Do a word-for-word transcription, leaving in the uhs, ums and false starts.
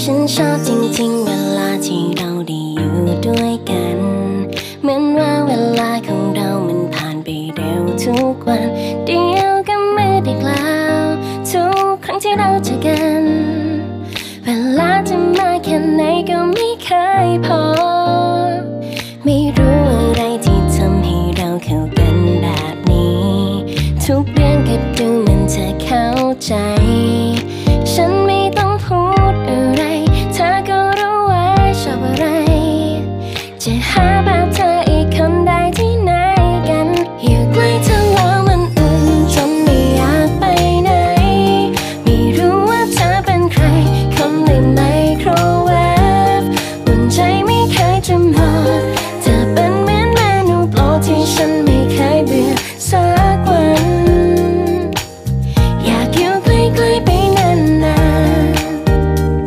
ฉันชอบจริงๆเวลาที่เราได้อยู่ด้วยกันเหมือนว่าเวลาของเรามันผ่านไปเร็วทุกวันเดียวก็ไม่ได้กล่าวทุกครั้งที่เราเจอกันเวลาจะมาแค่ไหนก็ไม่เคยพอ